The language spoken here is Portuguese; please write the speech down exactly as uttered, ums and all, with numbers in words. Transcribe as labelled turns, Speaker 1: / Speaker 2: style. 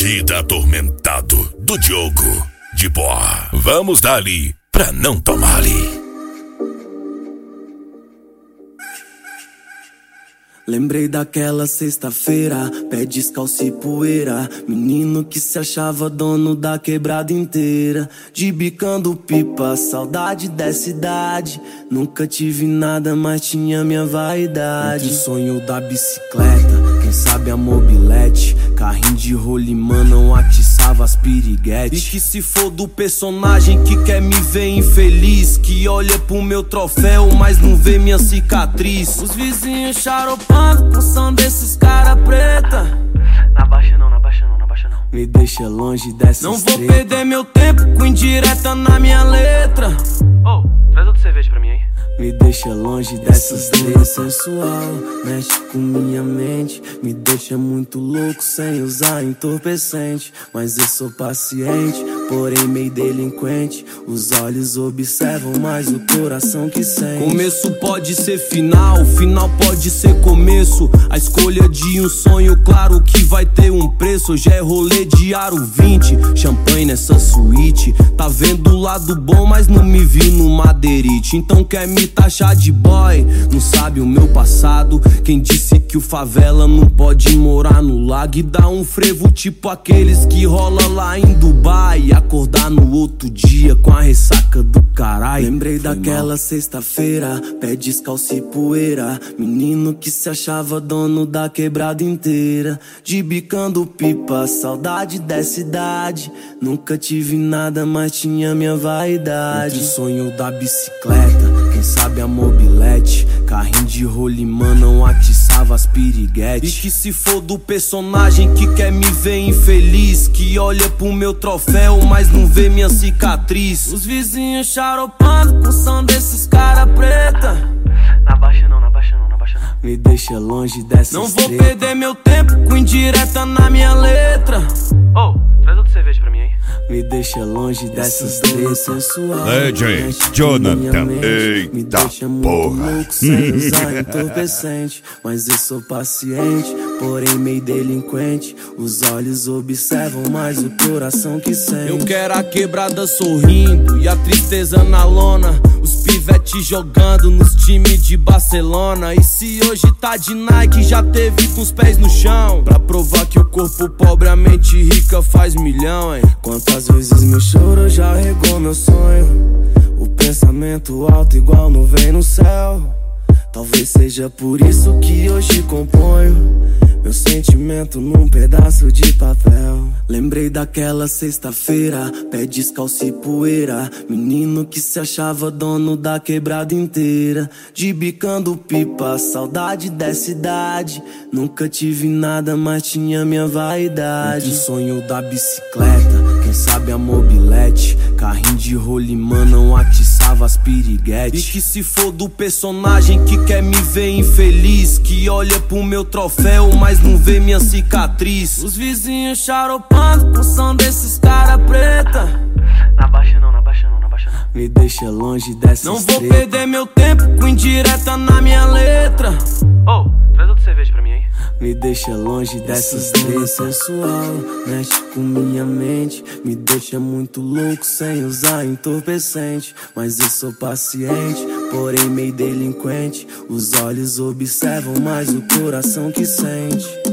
Speaker 1: Bandida atormentado do Diogo de Boa. Vamos dali pra não tomar ali.
Speaker 2: Lembrei daquela sexta-feira, pé descalço e poeira, menino que se achava dono da quebrada inteira, de bicando pipa, saudade dessa idade. Nunca tive nada, mas tinha minha vaidade. Entre o sonho da bicicleta, quem sabe a mobilete, carrinho de rolimã não atiçava as piriguetes. E que se for do personagem que quer me ver infeliz, que olha pro meu troféu, mas não vê minha cicatriz. Os vizinhos xaropando com som desses cara preta.
Speaker 3: Na baixa não, na baixa não, na baixa não.
Speaker 2: Me deixa longe dessas
Speaker 3: Não vou
Speaker 2: treta.
Speaker 3: perder meu tempo com indireta na minha letra. Ô, oh, traz outro cerveja pra mim aí.
Speaker 2: Me deixa longe dessas treta. Sensual, mexe com minha mente, me deixa muito louco sem usar entorpecente. Mas eu sou paciente, porém meio delinquente. Os olhos observam, mas o coração que sente.
Speaker 3: Começo pode ser final, final pode ser começo. A escolha de um sonho, claro que vai ter um preço. Hoje é rolê de aro vinte, champanhe nessa suíte. Tá vendo o lado bom, mas não me vi no madeirite. Então quer me taxar de boy, não sabe o meu passado. Quem disse que o favela não pode morar no lago e dar um frevo tipo aqueles que rola lá em Dubai, e acordar no outro dia com a ressaca do caralho.
Speaker 2: Lembrei daquela sexta-feira, pé descalço e poeira, menino que se achava dono da quebrada inteira, de bicando pipa, saudade dessa idade. Nunca tive nada, mas tinha minha vaidade. Entre o sonho da bicicleta, quem sabe a mobilete, carrinho de rolimã não atiçava as piriguetes.
Speaker 3: E que se for do personagem que quer me ver infeliz, que olha pro meu troféu, mas não vê minha cicatriz. Os vizinhos xaropando com som desses cara preta. Na baixa não, na baixa não, na baixa não.
Speaker 2: Me deixa longe dessas
Speaker 3: Não vou
Speaker 2: treta.
Speaker 3: perder meu tempo com indireta na minha letra. Ô, oh, traz outro cerveja pra mim aí.
Speaker 2: Me deixa longe dessas três. Sensual,
Speaker 1: Legend,
Speaker 2: mexe com
Speaker 1: Jonathan,
Speaker 2: minha mente,
Speaker 1: eita
Speaker 2: me deixa muito
Speaker 1: porra.
Speaker 2: louco sem usar entorpecente. Mas eu sou paciente, porém meio delinquente. Os olhos observam, mas o coração que sente.
Speaker 3: Eu quero a quebrada sorrindo e a tristeza na lona. Os pivetes jogando nos times de Barcelona. E se hoje tá de Nike, já teve com os pés no chão, pra provar que o corpo pobre, a mente rica faz milhão, hein.
Speaker 2: Quantas vezes meu choro já regou meu sonho, o pensamento alto igual nuvem no céu. Talvez seja por isso que hoje componho meu sentimento num pedaço de papel. Lembrei daquela sexta-feira, pé descalço e poeira, menino que se achava dono da quebrada inteira, de bicando pipa, saudade dessa idade. Nunca tive nada, mas tinha minha vaidade. Entre o sonho da bicicleta, quem sabe a mobilete, carrinho de rolimã não atiçava as piriguetes.
Speaker 3: E que se for do personagem que quer me ver infeliz, que olha pro meu troféu, mas não vê minha cicatriz. Os vizinhos xaropando com som desses cara preta. Na baixa não, na baixa não, na baixa não.
Speaker 2: Me deixa longe dessas
Speaker 3: Não vou
Speaker 2: treta.
Speaker 3: perder meu tempo com indireta na minha letra. Ô, oh, traz outro cerveja pra mim aí.
Speaker 2: Me deixa longe dessas três. Sensual, mexe com minha mente, me deixa muito louco sem usar entorpecente. Mas eu sou paciente, porém meio delinquente. Os olhos observam, mas o coração que sente.